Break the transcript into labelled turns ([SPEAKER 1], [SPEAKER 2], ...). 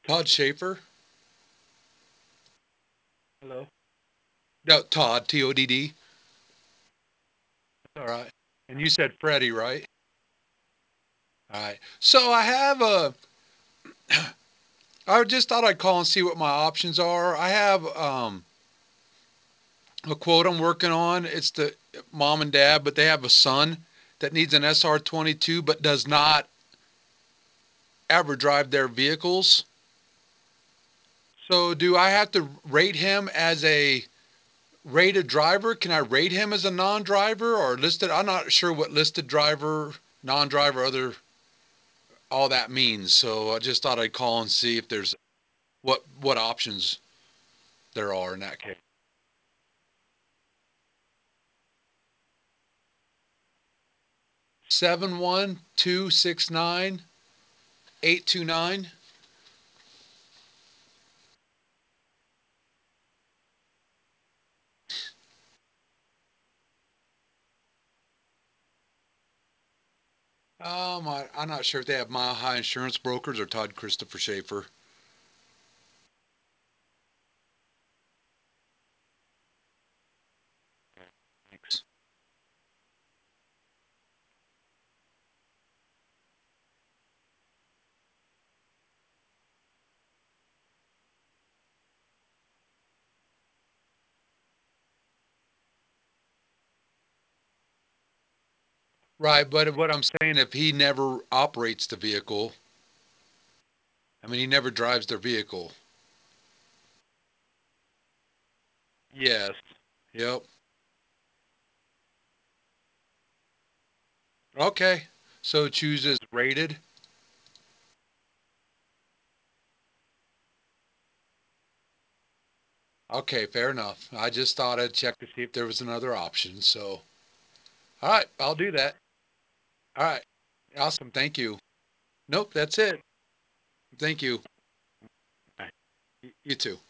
[SPEAKER 1] Todd Schaefer?
[SPEAKER 2] Hello.
[SPEAKER 1] No, Todd, Todd.
[SPEAKER 2] All
[SPEAKER 1] All
[SPEAKER 2] right.
[SPEAKER 1] right. And you said Freddie, right? All right. So I have a. I just thought I'd call and see what my options are. I have a quote I'm working on. It's the mom and dad, but they have a son that needs an SR22, but does not ever drive their vehicles. So do I have to rate him as a rated driver? Can I rate him as a non-driver or listed? I'm not sure what listed driver, non-driver, other all that means. So I just thought I'd call and see if there's what options there are in that case. 71269 829. I'm not sure if they have Mile High Insurance Brokers or Todd Christopher Schaefer.
[SPEAKER 2] Thanks.
[SPEAKER 1] Right, but what I'm saying, if he never operates the vehicle, I mean, he never drives their vehicle.
[SPEAKER 2] Yes.
[SPEAKER 1] Yep. Okay. So it chooses rated. Okay, fair enough. I just thought I'd check to see if there was another option. So, all right, I'll do that. All right. Awesome. Thank you. Nope, that's it. Thank you.
[SPEAKER 2] Bye.
[SPEAKER 1] You too.